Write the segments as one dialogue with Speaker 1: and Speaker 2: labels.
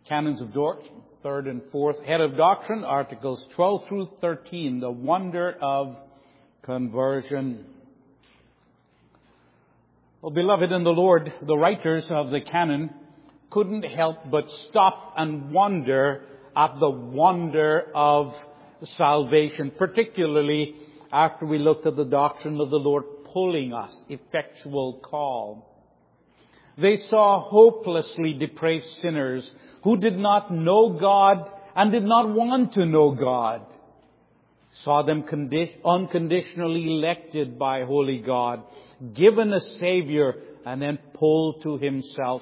Speaker 1: Canons of Dort, third and fourth. Head of Doctrine, Articles 12 through 13. The wonder of conversion. Well, beloved in the Lord, the writers of the canon couldn't help but stop and wonder at the wonder of salvation, particularly after we looked at the doctrine of the Lord pulling us, effectual call. They saw hopelessly depraved sinners who did not know God and did not want to know God. Saw them unconditionally elected by holy God, given a Savior, and then pulled to Himself,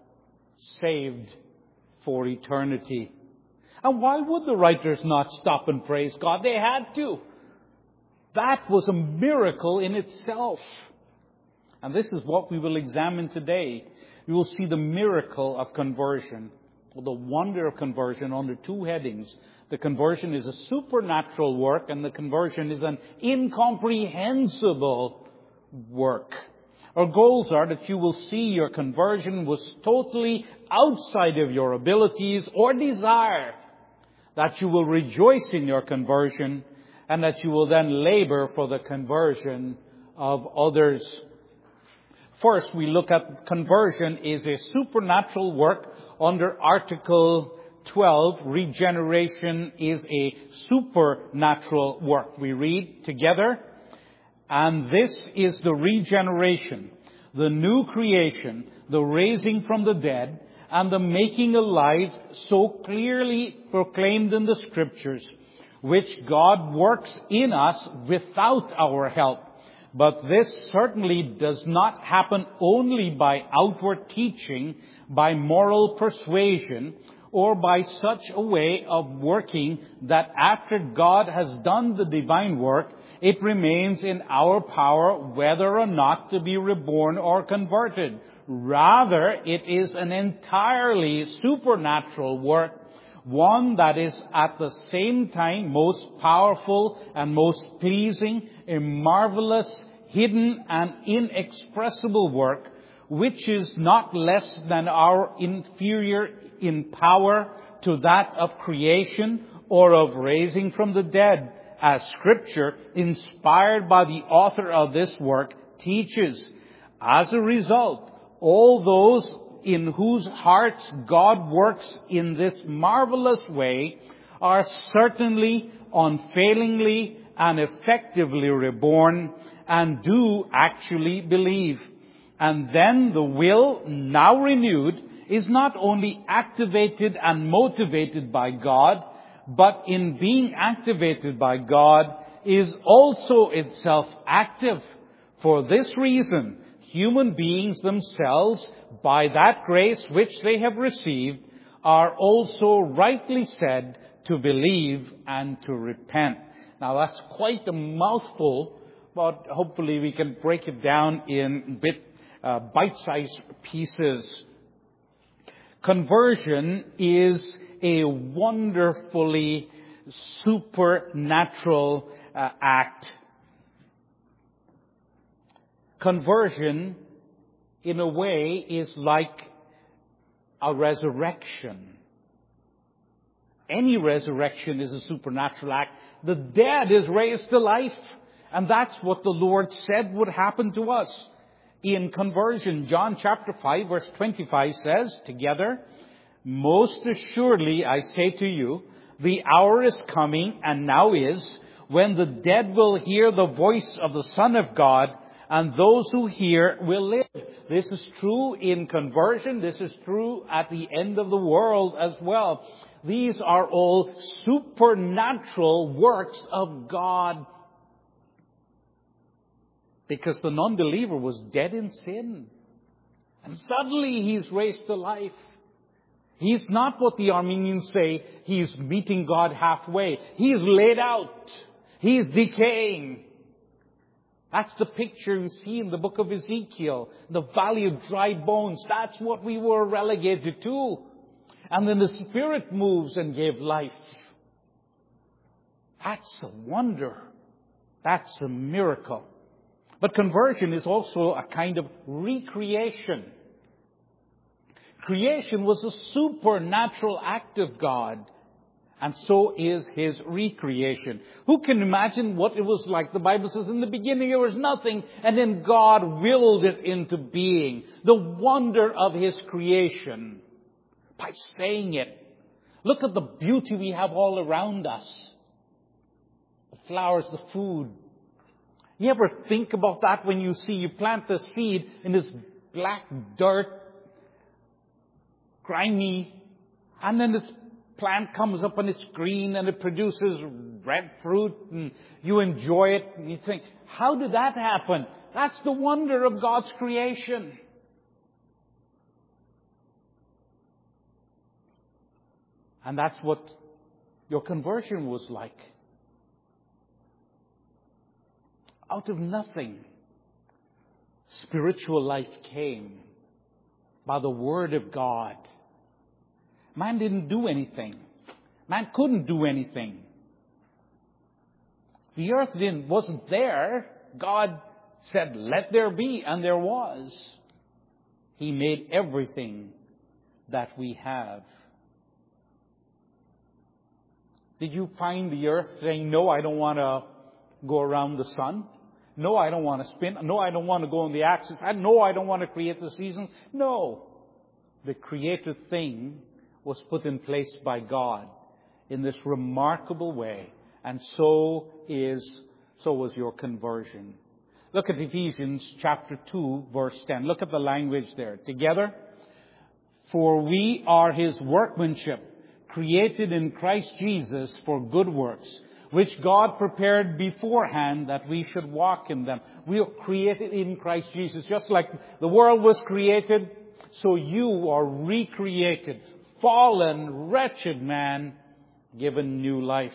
Speaker 1: saved for eternity. And why would the writers not stop and praise God? They had to. That was a miracle in itself. And this is what we will examine today. We will see the miracle of conversion, or the wonder of conversion, under two headings. The conversion is a supernatural work, and the conversion is an incomprehensible work. Our goals are that you will see your conversion was totally outside of your abilities or desire, that you will rejoice in your conversion, and that you will then labor for the conversion of others. First, we look at conversion is a supernatural work under Article 12. Regeneration is a supernatural work. We read together, and this is the regeneration, the new creation, the raising from the dead, and the making alive so clearly proclaimed in the Scriptures, which God works in us without our help. But this certainly does not happen only by outward teaching, by moral persuasion, or by such a way of working that after God has done the divine work, it remains in our power whether or not to be reborn or converted. Rather, it is an entirely supernatural work, one that is at the same time most powerful and most pleasing, a marvelous, hidden and inexpressible work, which is not less than our inferior in power to that of creation or of raising from the dead, as Scripture, inspired by the author of this work, teaches. As a result, all those in whose hearts God works in this marvelous way are certainly, unfailingly, and effectively reborn, and do actually believe. And then the will, now renewed, is not only activated and motivated by God, but in being activated by God is also itself active. For this reason, human beings themselves, by that grace which they have received, are also rightly said to believe and to repent. Now that's quite a mouthful, but hopefully we can break it down in bite-sized pieces. Conversion is a wonderfully supernatural act. Conversion, in a way, is like a resurrection. Any resurrection is a supernatural act. The dead is raised to life. And that's what the Lord said would happen to us in conversion. John chapter 5 verse 25 says, together, most assuredly I say to you, the hour is coming and now is, when the dead will hear the voice of the Son of God, and those who hear will live. This is true in conversion. This is true at the end of the world as well. These are all supernatural works of God. Because the non-believer was dead in sin. And suddenly he's raised to life. He's not what the Armenians say, he's meeting God halfway. He's laid out. He's decaying. That's the picture you see in the book of Ezekiel. The valley of dry bones. That's what we were relegated to. And then the Spirit moves and gave life. That's a wonder. That's a miracle. But conversion is also a kind of recreation. Creation was a supernatural act of God. And so is His recreation. Who can imagine what it was like? The Bible says in the beginning there was nothing, and then God willed it into being. The wonder of His creation. By saying it. Look at the beauty we have all around us. The flowers, the food. You ever think about that when you plant the seed in this black dirt, grimy, and then this plant comes up and it's green and it produces red fruit and you enjoy it and you think, how did that happen? That's the wonder of God's creation. And that's what your conversion was like. Out of nothing, spiritual life came by the Word of God. Man didn't do anything. Man couldn't do anything. The earth wasn't there. God said, let there be, and there was. He made everything that we have. Did you find the earth saying, no, I don't want to go around the sun? No, I don't want to spin. No, I don't want to go on the axis. No, I don't want to create the seasons. No. The created thing was put in place by God in this remarkable way. And so was your conversion. Look at Ephesians chapter 2, verse 10. Look at the language there. Together. For we are His workmanship, created in Christ Jesus for good works, which God prepared beforehand that we should walk in them. We are created in Christ Jesus. Just like the world was created, so you are recreated. Fallen, wretched man, given new life.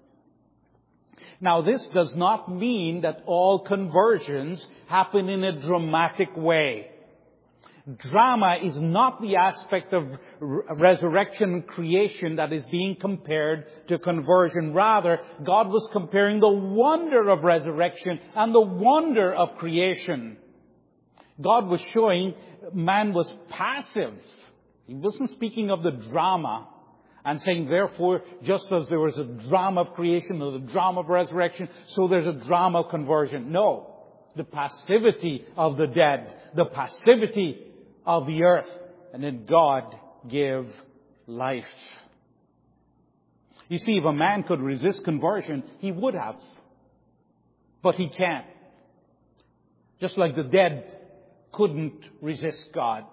Speaker 1: Now, this does not mean that all conversions happen in a dramatic way. Drama is not the aspect of resurrection creation that is being compared to conversion. Rather, God was comparing the wonder of resurrection and the wonder of creation. God was showing man was passive. He wasn't speaking of the drama and saying, therefore, just as there was a drama of creation or the drama of resurrection, so there's a drama of conversion. No. The passivity of the dead, the passivity of the earth, and then God give life. You see, if a man could resist conversion, he would have. But he can't. Just like the dead couldn't resist God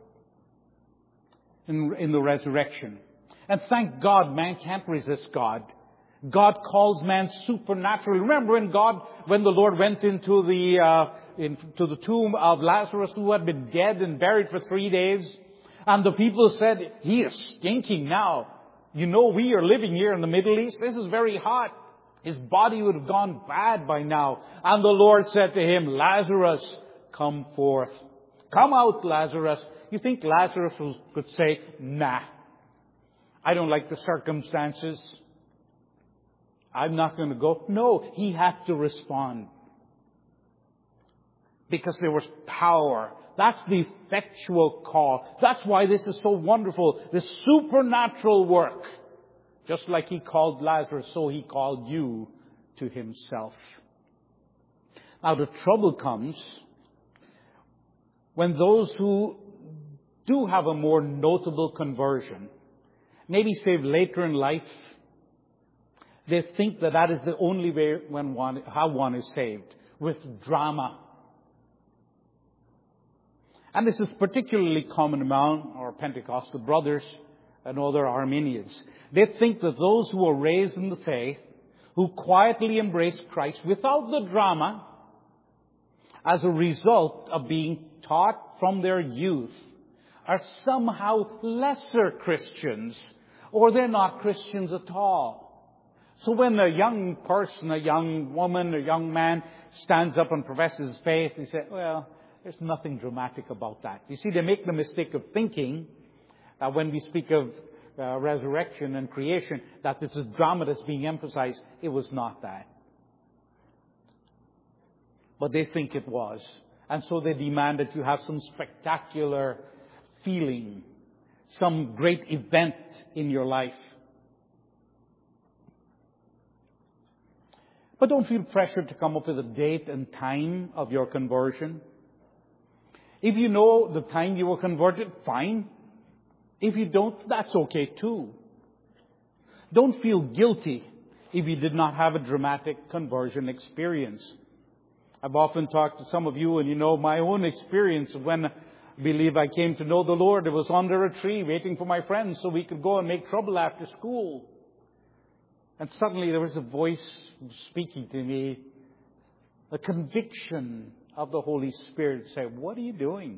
Speaker 1: in the resurrection. And thank God man can't resist God. God calls man supernatural. Remember when the Lord went into the tomb of Lazarus, who had been dead and buried for 3 days, and the people said, he is stinking now. You know, we are living here in the Middle East. This is very hot. His body would have gone bad by now. And the Lord said to him, Lazarus, come forth. Come out, Lazarus. You think Lazarus could say, nah, I don't like the circumstances. I'm not going to go. No, he had to respond. Because there was power. That's the effectual call. That's why this is so wonderful. This supernatural work. Just like He called Lazarus, so He called you to Himself. Now the trouble comes when those who do have a more notable conversion, maybe saved later in life, they think that is the only way how one is saved, with drama. And this is particularly common among our Pentecostal brothers and other Arminians. They think that those who are raised in the faith, who quietly embrace Christ without the drama, as a result of being taught from their youth, are somehow lesser Christians, or they're not Christians at all. So when a young person, a young woman, a young man stands up and professes faith, they say, well, there's nothing dramatic about that. You see, they make the mistake of thinking that when we speak of resurrection and creation, that it's a drama that's being emphasized. It was not that. But they think it was. And so they demand that you have some spectacular feeling some great event in your life. But don't feel pressured to come up with a date and time of your conversion. If you know the time you were converted, fine. If you don't, that's okay too. Don't feel guilty if you did not have a dramatic conversion experience. I've often talked to some of you, and you know my own experience of when I believe I came to know the Lord. It was under a tree waiting for my friends so we could go and make trouble after school. And suddenly there was a voice speaking to me, a conviction of the Holy Spirit saying, "What are you doing?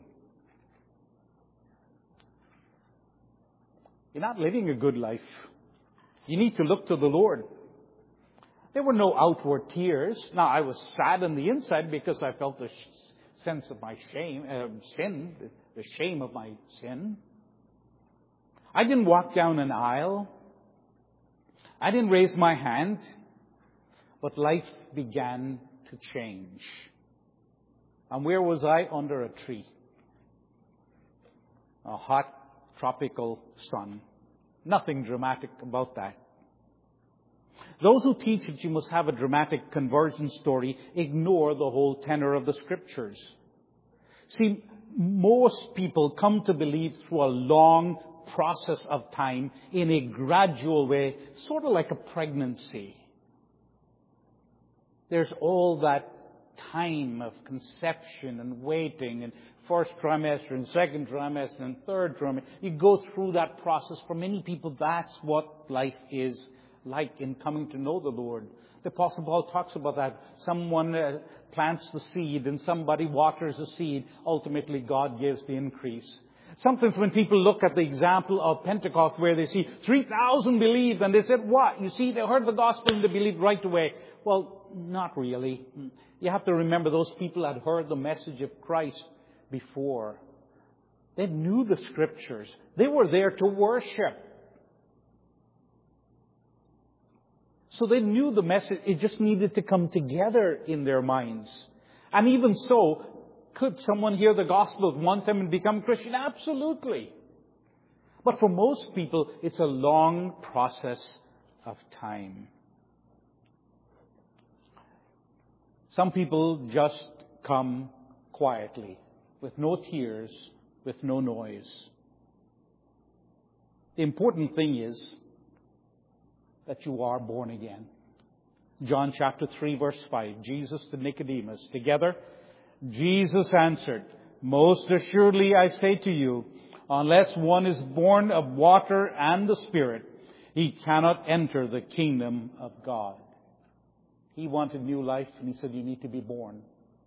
Speaker 1: You're not living a good life. You need to look to the Lord." There were no outward tears. Now, I was sad on the inside because I felt the sense of my sin, the shame of my sin. I didn't walk down an aisle. I didn't raise my hand. But life began to change. And where was I? Under a tree. A hot, tropical sun. Nothing dramatic about that. Those who teach that you must have a dramatic conversion story ignore the whole tenor of the Scriptures. See, most people come to believe through a long process of time in a gradual way, sort of like a pregnancy. There's all that time of conception and waiting and first trimester and second trimester and third trimester. You go through that process. For many people, that's what life is like in coming to know the Lord. The Apostle Paul talks about that. Someone plants the seed and somebody waters the seed. Ultimately, God gives the increase. Sometimes when people look at the example of Pentecost where they see 3,000 believed and they said, "What? You see, they heard the gospel and they believed right away." Well, not really. You have to remember those people had heard the message of Christ before. They knew the Scriptures. They were there to worship. So they knew the message. It just needed to come together in their minds. And even so, could someone hear the gospel at one time and become Christian? Absolutely. But for most people, it's a long process of time. Some people just come quietly, with no tears, with no noise. The important thing is that you are born again. John chapter 3, verse 5. Jesus to Nicodemus. Together, Jesus answered, "Most assuredly I say to you, unless one is born of water and the Spirit, he cannot enter the kingdom of God." He wanted new life, and he said, you need to be born.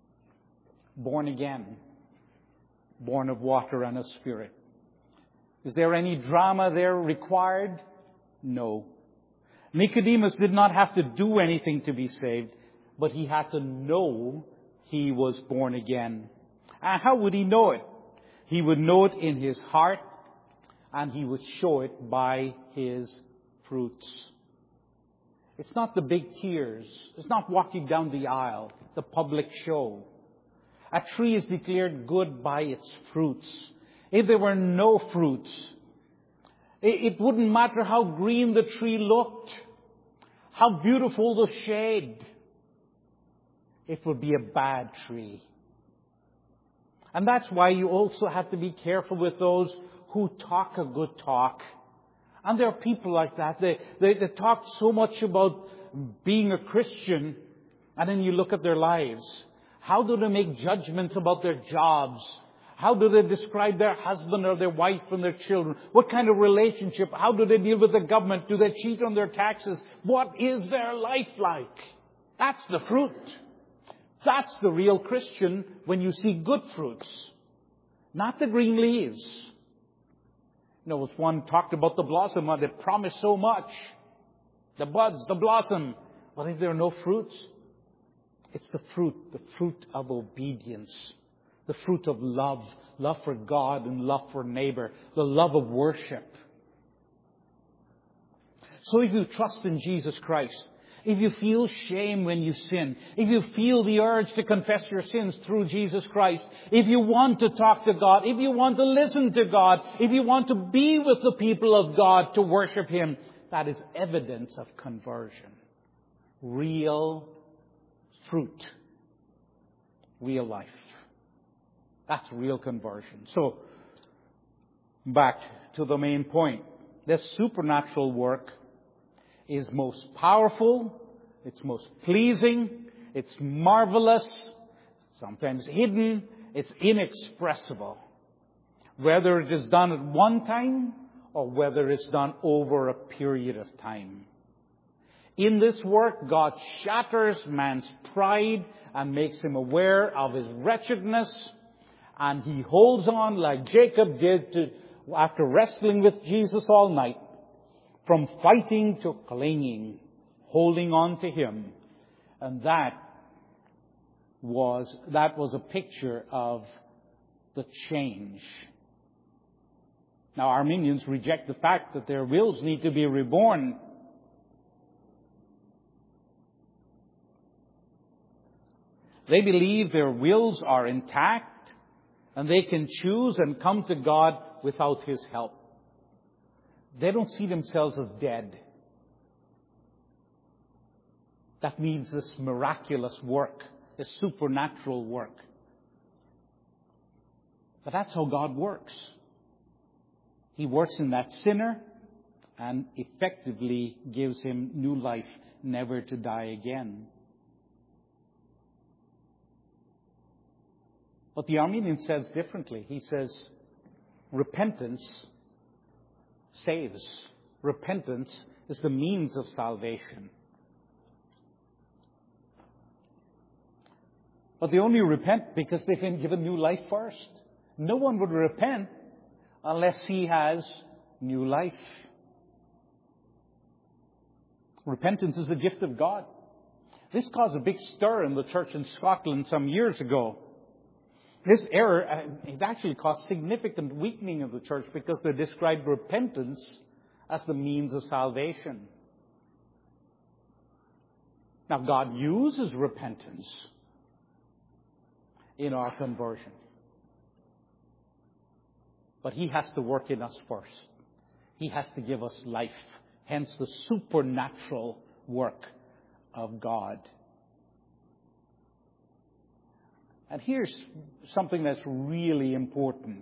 Speaker 1: Born again. Born of water and of Spirit. Is there any drama there required? No. Nicodemus did not have to do anything to be saved, but he had to know he was born again. And how would he know it? He would know it in his heart, and he would show it by his fruits. It's not the big tears. It's not walking down the aisle, the public show. A tree is declared good by its fruits. If there were no fruits, it wouldn't matter how green the tree looked, how beautiful the shade. It would be a bad tree. And that's why you also have to be careful with those who talk a good talk. And there are people like that. They talk so much about being a Christian, and then you look at their lives. How do they make judgments about their jobs? How do they describe their husband or their wife and their children? What kind of relationship? How do they deal with the government? Do they cheat on their taxes? What is their life like? That's the fruit. That's the real Christian when you see good fruits, not the green leaves. You know, as one talked about the blossom, they promised so much. The buds, the blossom. But if there are no fruits, it's the fruit of obedience, the fruit of love for God and love for neighbor, the love of worship. So if you trust in Jesus Christ, if you feel shame when you sin, if you feel the urge to confess your sins through Jesus Christ, if you want to talk to God, if you want to listen to God, if you want to be with the people of God to worship Him, that is evidence of conversion. Real fruit. Real life. That's real conversion. So, back to the main point. This supernatural work is most powerful, it's most pleasing, it's marvelous, sometimes hidden, it's inexpressible. Whether it is done at one time or whether it's done over a period of time. In this work, God shatters man's pride and makes him aware of his wretchedness, and he holds on like Jacob did after wrestling with Jesus all night, from fighting to clinging, holding on to Him. And that was a picture of the change. Now, Arminians reject the fact that their wills need to be reborn. They believe their wills are intact and they can choose and come to God without His help. They don't see themselves as dead. That means this miraculous work, this supernatural work. But that's how God works. He works in that sinner and effectively gives him new life, never to die again. But the Arminian says differently. He says, repentance saves. Repentance is the means of salvation. But they only repent because they've been given new life first. No one would repent unless he has new life. Repentance is a gift of God. This caused a big stir in the church in Scotland some years ago. This error, it actually caused significant weakening of the church because they described repentance as the means of salvation. Now, God uses repentance in our conversion. But He has to work in us first. He has to give us life. Hence the supernatural work of God. And here's something that's really important.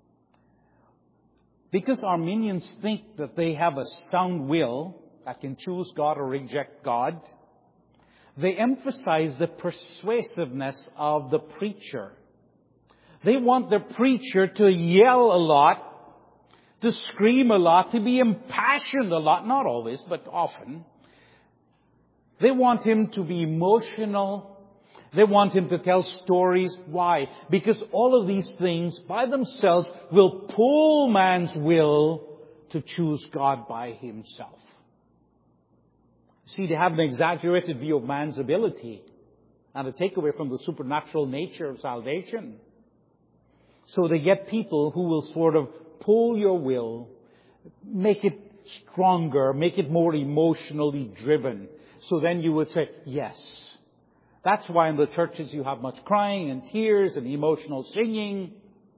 Speaker 1: Because Arminians think that they have a sound will that can choose God or reject God, they emphasize the persuasiveness of the preacher. They want the preacher to yell a lot, to scream a lot, to be impassioned a lot, not always, but often. They want him to be emotional. They want him to tell stories. Why? Because all of these things by themselves will pull man's will to choose God by himself. See, they have an exaggerated view of man's ability and a takeaway from the supernatural nature of salvation. So they get people who will sort of pull your will, make it stronger, make it more emotionally driven. So then you would say, yes. That's why in the churches you have much crying and tears and emotional singing.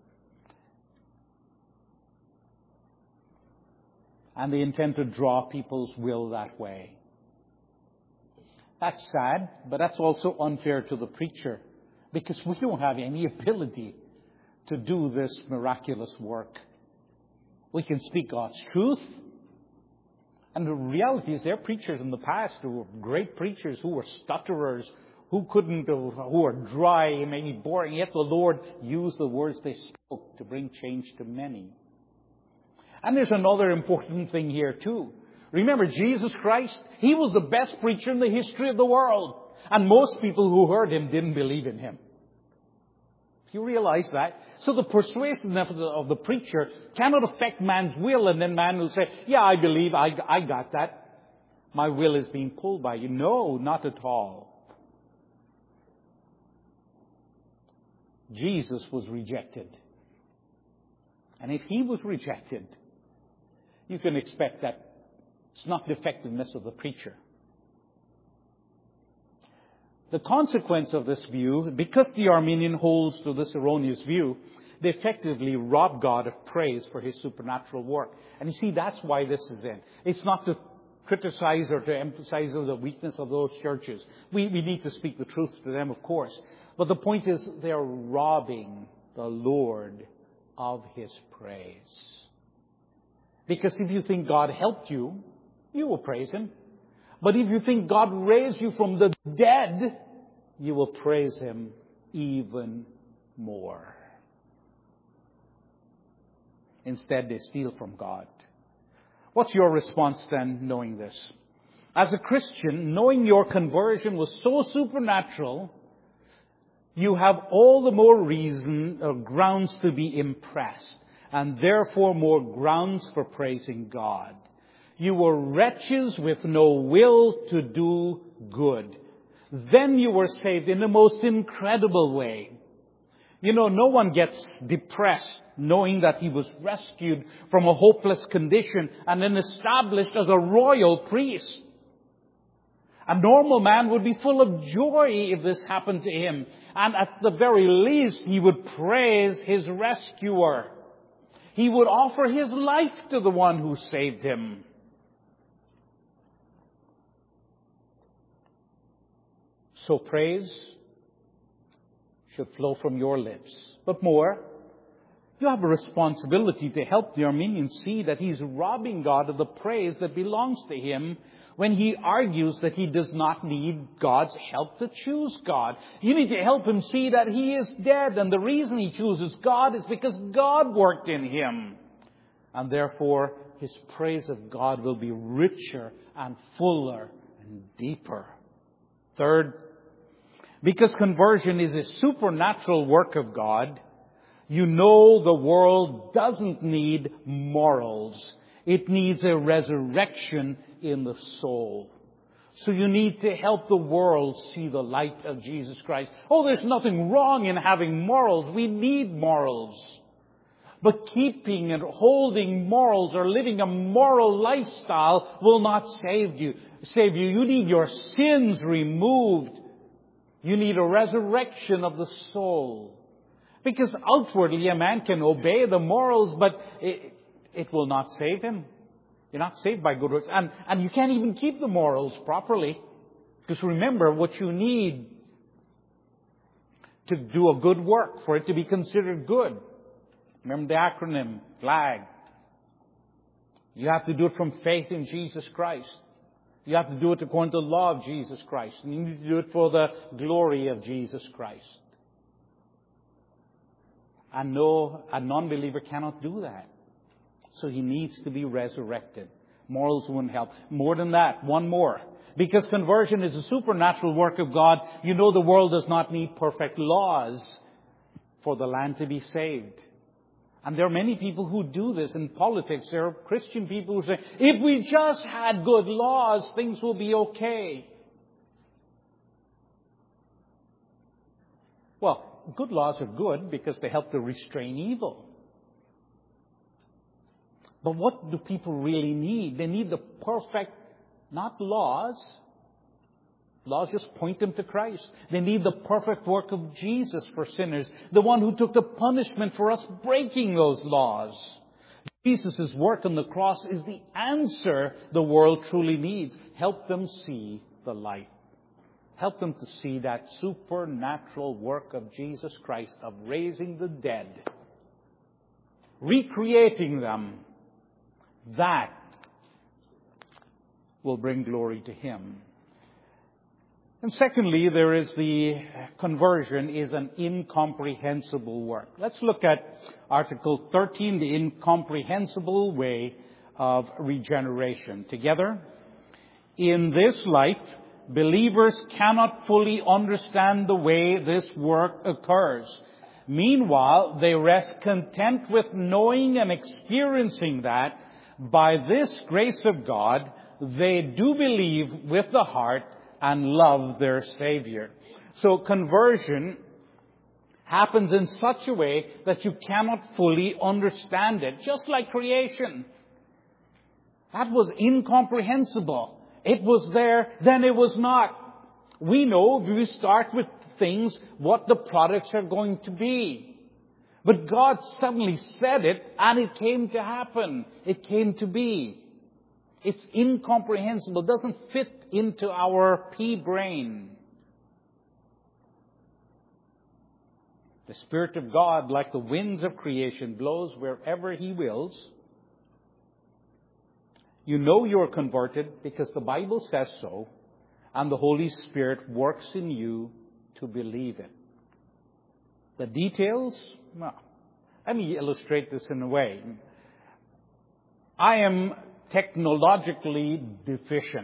Speaker 1: And they intend to draw people's will that way. That's sad, but that's also unfair to the preacher, because we don't have any ability to do this miraculous work. We can speak God's truth. And the reality is there are preachers in the past who were great preachers, who were stutterers, who were dry and maybe boring, yet the Lord used the words they spoke to bring change to many. And there's another important thing here too. Remember, Jesus Christ, He was the best preacher in the history of the world. And most people who heard Him didn't believe in Him. Do you realize that? So the persuasiveness of the preacher cannot affect man's will, and then man will say, yeah, I believe, I got that. My will is being pulled by you. No, not at all. Jesus was rejected. And if He was rejected, you can expect that it's not the effectiveness of the preacher. The consequence of this view, because the Arminian holds to this erroneous view, they effectively rob God of praise for His supernatural work. And you see, that's why this is in. It's not to criticize or to emphasize the weakness of those churches. We need to speak the truth to them, of course. But the point is, they're robbing the Lord of His praise. Because if you think God helped you, you will praise Him. But if you think God raised you from the dead, you will praise Him even more. Instead, they steal from God. What's your response then, knowing this? As a Christian, knowing your conversion was so supernatural, you have all the more reason or grounds to be impressed, and therefore more grounds for praising God. You were wretches with no will to do good. Then you were saved in the most incredible way. You know, no one gets depressed knowing that he was rescued from a hopeless condition and then established as a royal priest. A normal man would be full of joy if this happened to him. And at the very least, he would praise his rescuer. He would offer his life to the one who saved him. So praise should flow from your lips. But more, you have a responsibility to help the Arminian see that he's robbing God of the praise that belongs to him when he argues that he does not need God's help to choose God. You need to help him see that he is dead, and the reason he chooses God is because God worked in him. And therefore, his praise of God will be richer and fuller and deeper. Third, because conversion is a supernatural work of God, you know the world doesn't need morals. It needs a resurrection in the soul. So you need to help the world see the light of Jesus Christ. Oh, there's nothing wrong in having morals. We need morals. But keeping and holding morals or living a moral lifestyle will not save you. You need your sins removed. You need a resurrection of the soul. Because outwardly a man can obey the morals, but it will not save him. You're not saved by good works. And you can't even keep the morals properly. Because remember, what you need to do a good work, for it to be considered good. Remember the acronym, FLAG. You have to do it from faith in Jesus Christ. You have to do it according to the law of Jesus Christ. And you need to do it for the glory of Jesus Christ. And no, a non-believer cannot do that. So he needs to be resurrected. Morals won't help. More than that, one more. Because conversion is a supernatural work of God, you know the world does not need perfect laws for the land to be saved. And there are many people who do this in politics. There are Christian people who say, if we just had good laws, things will be okay. Well, good laws are good because they help to restrain evil. But what do people really need? They need the perfect, not laws. Laws just point them to Christ. They need the perfect work of Jesus for sinners, the one who took the punishment for us breaking those laws. Jesus' work on the cross is the answer the world truly needs. Help them see the light. Help them to see that supernatural work of Jesus Christ of raising the dead, recreating them. That will bring glory to Him. And secondly, there is the conversion is an incomprehensible work. Let's look at Article 13, the incomprehensible way of regeneration. Together, in this life, believers cannot fully understand the way this work occurs. Meanwhile, they rest content with knowing and experiencing that by this grace of God, they do believe with the heart and love their Savior. So conversion happens in such a way that you cannot fully understand it. Just like creation. That was incomprehensible. It was there, then it was not. We know if we start with things what the products are going to be. But God suddenly said it and it came to happen. It came to be. It's incomprehensible. It doesn't fit into our pea brain. The Spirit of God, like the winds of creation, blows wherever He wills. You know you're converted because the Bible says so, and the Holy Spirit works in you to believe it. The details? Well, let me illustrate this in a way. I am technologically deficient.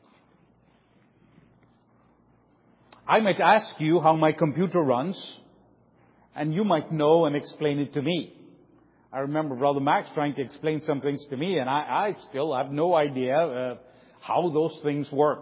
Speaker 1: I might ask you how my computer runs, and you might know and explain it to me. I remember Brother Max trying to explain some things to me, and I still have no idea how those things work.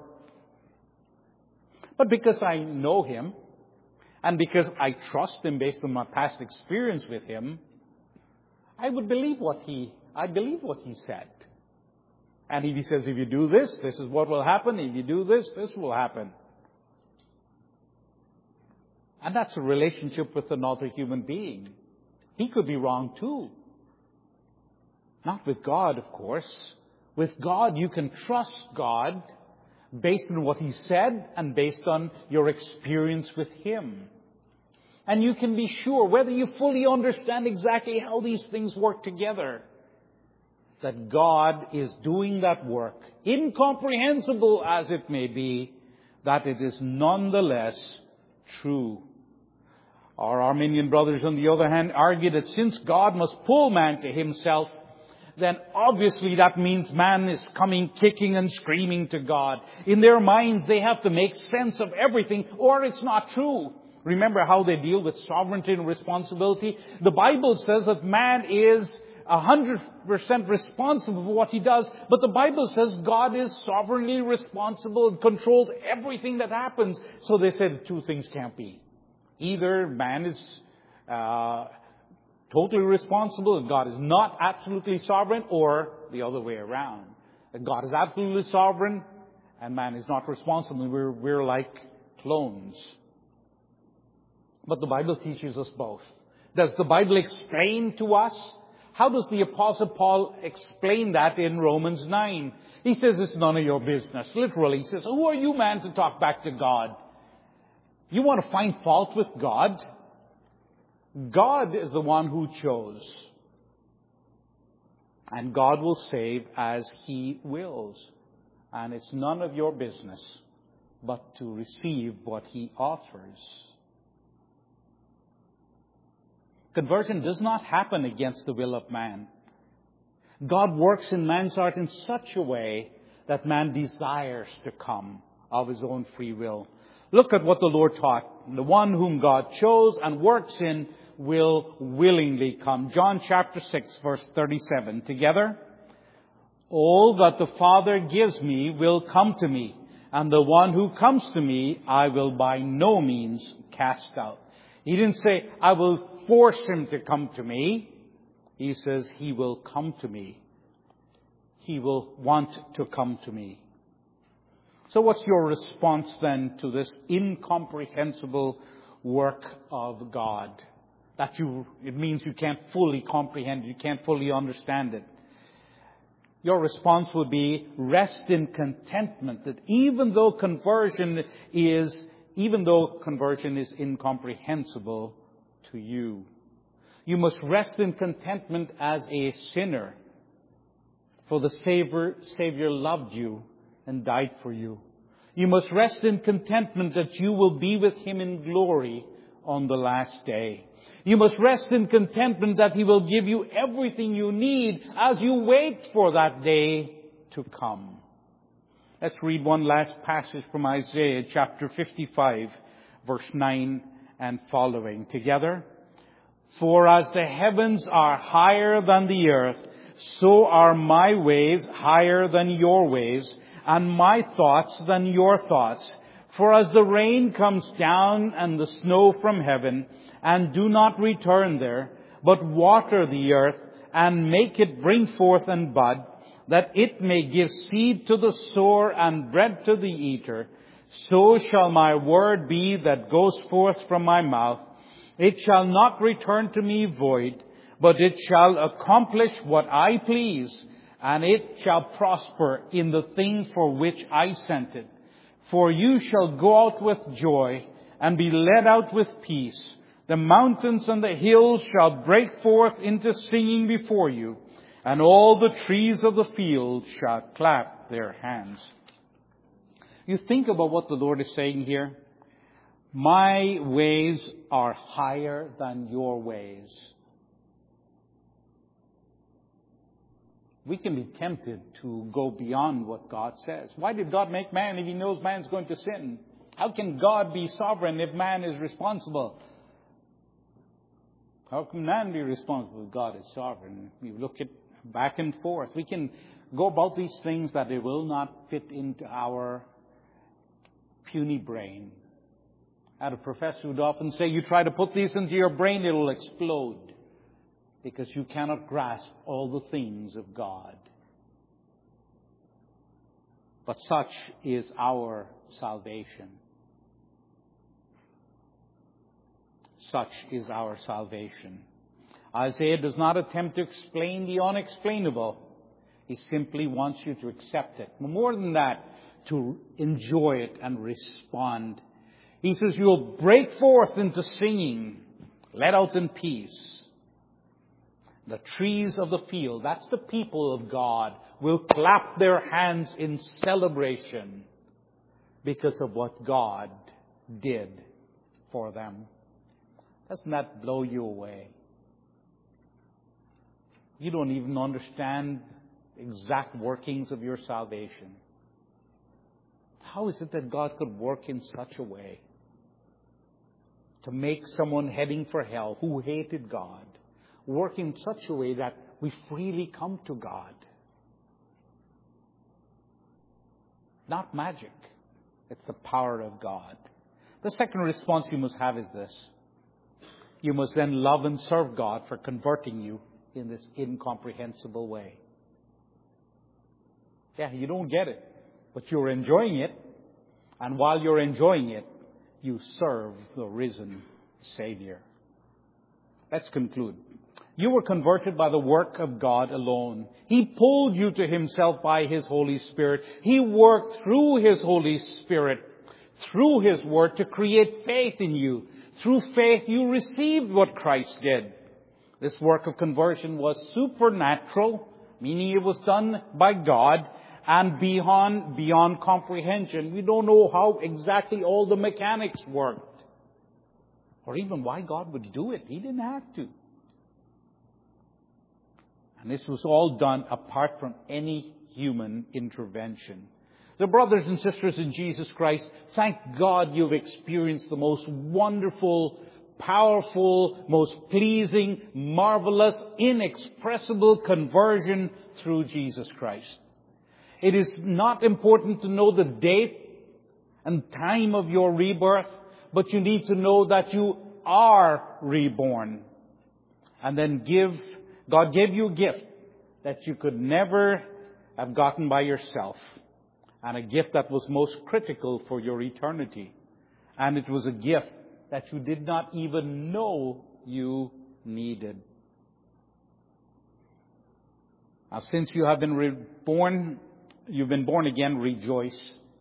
Speaker 1: But because I know him, and because I trust him based on my past experience with him, I believe what he said. And if he says, if you do this, this is what will happen. If you do this, this will happen. And that's a relationship with another human being. He could be wrong too. Not with God, of course. With God, you can trust God based on what He said and based on your experience with Him. And you can be sure, whether you fully understand exactly how these things work together, that God is doing that work, incomprehensible as it may be, that it is nonetheless true. Our Arminian brothers, on the other hand, argue that since God must pull man to Himself, then obviously that means man is coming kicking and screaming to God. In their minds, they have to make sense of everything, or it's not true. Remember how they deal with sovereignty and responsibility? The Bible says that man is 100% responsible for what he does, but the Bible says God is sovereignly responsible and controls everything that happens. So they said two things can't be. Either man is totally responsible and God is not absolutely sovereign, or the other way around. That God is absolutely sovereign and man is not responsible. We're like clones. But the Bible teaches us both. Does the Bible explain to us? How does the Apostle Paul explain that in Romans 9? He says it's none of your business. Literally, he says, who are you, man, to talk back to God? You want to find fault with God? God is the one who chose. And God will save as He wills. And it's none of your business but to receive what He offers. Conversion does not happen against the will of man. God works in man's heart in such a way that man desires to come of his own free will. Look at what the Lord taught. The one whom God chose and works in will willingly come. John chapter 6, verse 37. Together. All that the Father gives me will come to me, and the one who comes to me I will by no means cast out. He didn't say, I will force him to come to me. He says, he will come to me. He will want to come to me. So what's your response then to this incomprehensible work of God? It means you can't fully comprehend it. You can't fully understand it. Your response would be rest in contentment that even though conversion is incomprehensible to you, you must rest in contentment as a sinner. For the Savior loved you and died for you. You must rest in contentment that you will be with Him in glory on the last day. You must rest in contentment that He will give you everything you need as you wait for that day to come. Let's read one last passage from Isaiah chapter 55, verse 9 and following together. For as the heavens are higher than the earth, so are my ways higher than your ways, and my thoughts than your thoughts. For as the rain comes down and the snow from heaven, and do not return there, but water the earth, and make it bring forth and bud, that it may give seed to the sower and bread to the eater, So shall my word be that goes forth from my mouth. It shall not return to me void, but it shall accomplish what I please, and it shall prosper in the thing for which I sent it. For you shall go out with joy, and be led out with peace. The mountains and the hills shall break forth into singing before you, and all the trees of the field shall clap their hands. You think about what the Lord is saying here. My ways are higher than your ways. We can be tempted to go beyond what God says. Why did God make man if He knows man's going to sin? How can God be sovereign if man is responsible? How can man be responsible if God is sovereign? We look at back and forth. We can go about these things that they will not fit into our puny brain. I had a professor would often say, you try to put these into your brain, it will explode. Because you cannot grasp all the things of God. But such is our salvation. Such is our salvation. Isaiah does not attempt to explain the unexplainable. He simply wants you to accept it. More than that, to enjoy it and respond. He says, you'll break forth into singing, let out in peace. The trees of the field, that's the people of God, will clap their hands in celebration because of what God did for them. Doesn't that blow you away? You don't even understand exact workings of your salvation. How is it that God could work in such a way to make someone heading for hell who hated God work in such a way that we freely come to God? Not magic. It's the power of God. The second response you must have is this. You must then love and serve God for converting you in this incomprehensible way. Yeah, you don't get it, but you're enjoying it. And while you're enjoying it, you serve the risen Savior. Let's conclude. You were converted by the work of God alone. He pulled you to Himself by His Holy Spirit. He worked through His Holy Spirit, through His Word, to create faith in you. Through faith, you received what Christ did. This work of conversion was supernatural, meaning it was done by God and beyond comprehension. We don't know how exactly all the mechanics worked, or even why God would do it. He didn't have to. And this was all done apart from any human intervention. So brothers and sisters in Jesus Christ, thank God you've experienced the most wonderful, powerful, most pleasing, marvelous, inexpressible conversion through Jesus Christ. It is not important to know the date and time of your rebirth, but you need to know that you are reborn. And then God gave you a gift that you could never have gotten by yourself. And a gift that was most critical for your eternity. And it was a gift that you did not even know you needed. Now, since you have been you've been born again, rejoice.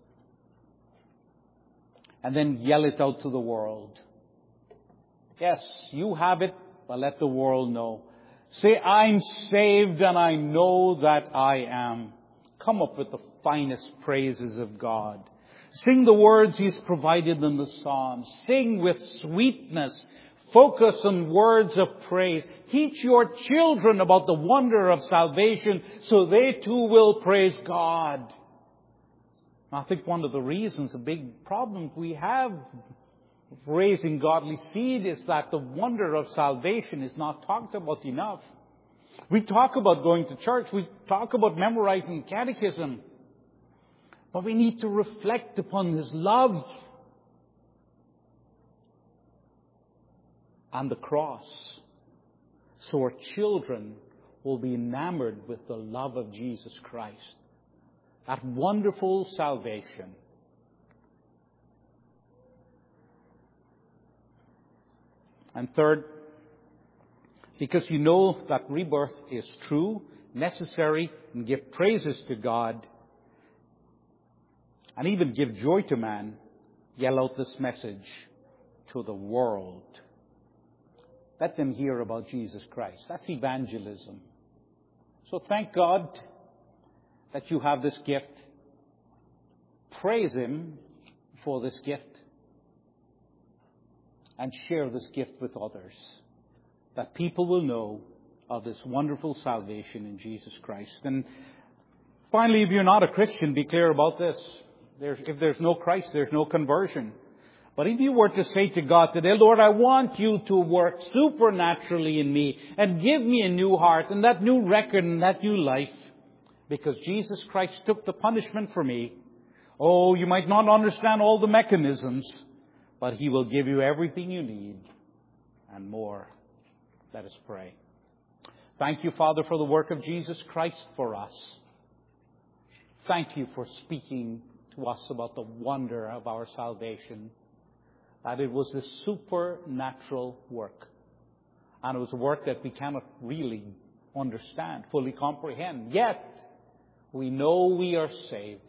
Speaker 1: And then yell it out to the world. Yes, you have it, but let the world know. Say, I'm saved and I know that I am. Come up with the finest praises of God. Sing the words He's provided in the Psalms. Sing with sweetness. Focus on words of praise. Teach your children about the wonder of salvation so they too will praise God. I think one of the reasons, a big problem we have raising godly seed is that the wonder of salvation is not talked about enough. We talk about going to church. We talk about memorizing catechism. But we need to reflect upon His love and the cross, so our children will be enamored with the love of Jesus Christ. That wonderful salvation. And third, because you know that rebirth is true, necessary, and give praises to God, and even give joy to man, yell out this message to the world. Let them hear about Jesus Christ. That's evangelism. So thank God that you have this gift. Praise Him for this gift. And share this gift with others, that people will know of this wonderful salvation in Jesus Christ. And finally, if you're not a Christian, be clear about this. If there's no Christ, there's no conversion. But if you were to say to God today, Lord, I want you to work supernaturally in me and give me a new heart and that new record and that new life, because Jesus Christ took the punishment for me. Oh, you might not understand all the mechanisms, but He will give you everything you need and more. Let us pray. Thank you, Father, for the work of Jesus Christ for us. Thank you for speaking to us about the wonder of our salvation, that it was a supernatural work. And it was a work that we cannot really understand, fully comprehend. Yet, we know we are saved,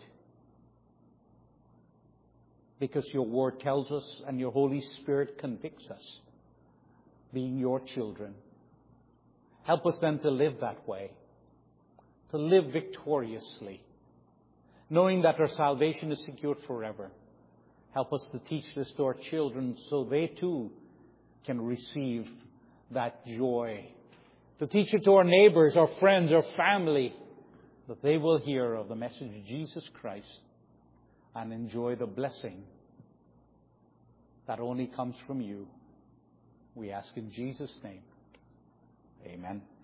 Speaker 1: because your Word tells us and your Holy Spirit convicts us, being your children. Help us then to live that way, to live victoriously, knowing that our salvation is secured forever. Help us to teach this to our children so they too can receive that joy. To teach it to our neighbors, our friends, our family, that they will hear of the message of Jesus Christ and enjoy the blessing that only comes from you. We ask in Jesus' name. Amen.